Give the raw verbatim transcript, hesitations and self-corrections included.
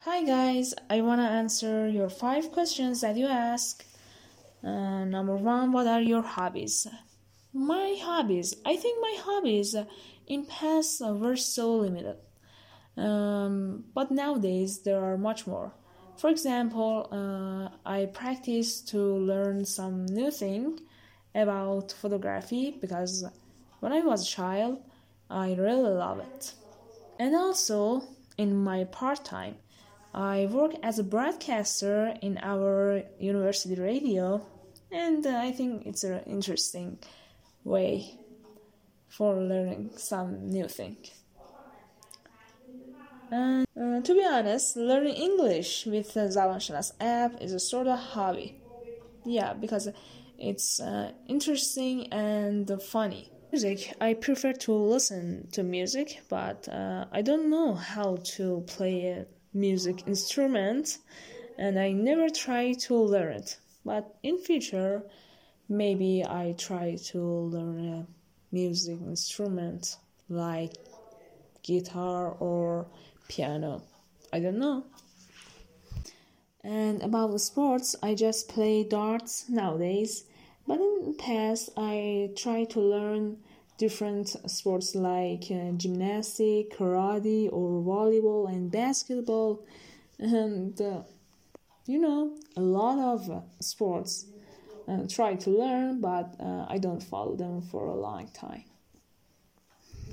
Hi guys, I wanna answer your five questions that you ask. Uh, number one, what are your hobbies? My hobbies, I think my hobbies uh, in past uh, were so limited, um, but nowadays there are much more. For example, uh, I practice to learn some new thing about photography because when I was a child, I really love it. And also, in my part time, I work as a broadcaster in our university radio, and uh, I think it's an interesting way for learning some new thing. And uh, to be honest, learning English with the Zavanshnas app is a sort of hobby. Yeah, because it's uh, interesting and funny. Music, I prefer to listen to music, but uh, I don't know how to play a music instrument, and I never try to learn it. But in future, maybe I try to learn a music instrument like guitar or piano. I don't know. And about the sports, I just play darts nowadays. But in the past, I tried to learn different sports like uh, gymnastics, karate, or volleyball and basketball. And uh, you know, a lot of uh, sports uh, try to learn, but uh, I don't follow them for a long time.